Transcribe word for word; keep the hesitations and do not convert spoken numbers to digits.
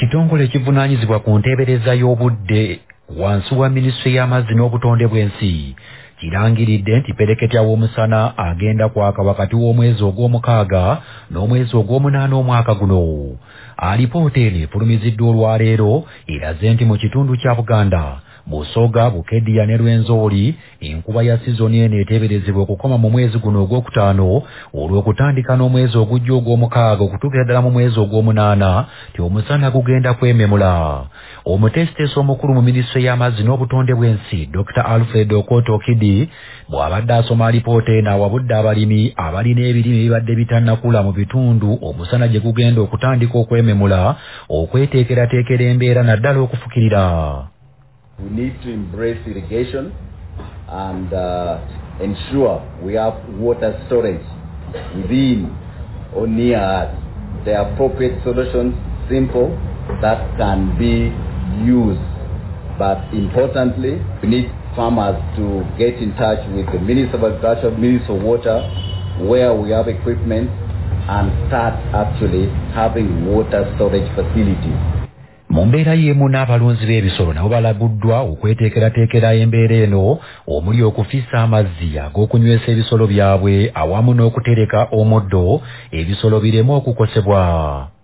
Kitongole kivunaanyizibwa ku nteebereza y'obudde wansi wa minisitule y'amazzi n'obutonde bw'ensi kirangiridde nti pereketya w'omusana agenda kwaka wakati w'omwezi ogw'omukaaga n'omwezi ogw'omunaana omwaka guno. Alipoota eno efulumiziddwa olwaleero eraze nti mu kitundu kya Buganda Busoga, Bukedya ne Rwenzori enkuba ya sizoni eno eteeberezebwa okukoma mu mwezi guno ogwokutaano olw'okutandika n'omwezi ogujja ogw'omukaaga okutuukira ddala mu mwezi ogw'omunaana ti omusana gugenda kwememula. Omutesiteesi omukulu mu minisitule y'amazzi n'obutonde bw'ensi Doctor Alfred Okoto Okidi bw'abadde asoma alipoota eno awabudde abalimi abalina ebirime ebibadde bitannakula mu bitundu omusana gye gugenda okutandika okwememula okweteekerateekera embeera naddala okufukirira. We need to embrace irrigation and uh, ensure we have water storage within or near us. The appropriate solutions, simple, that can be used. But importantly, we need farmers to get in touch with the Minister of Agriculture, Minister of Water, where we have equipment and start actually having water storage facilities. Mu mbeera y'emu n'abalunzi b'ebisolo nabo balabuddwa okweteekerateekera embeera eno omuli okufissa amazzi ag'okunywesa ebisolo byabwe awamu n'okutereka omuddo ebisolo bireme okukosebwa.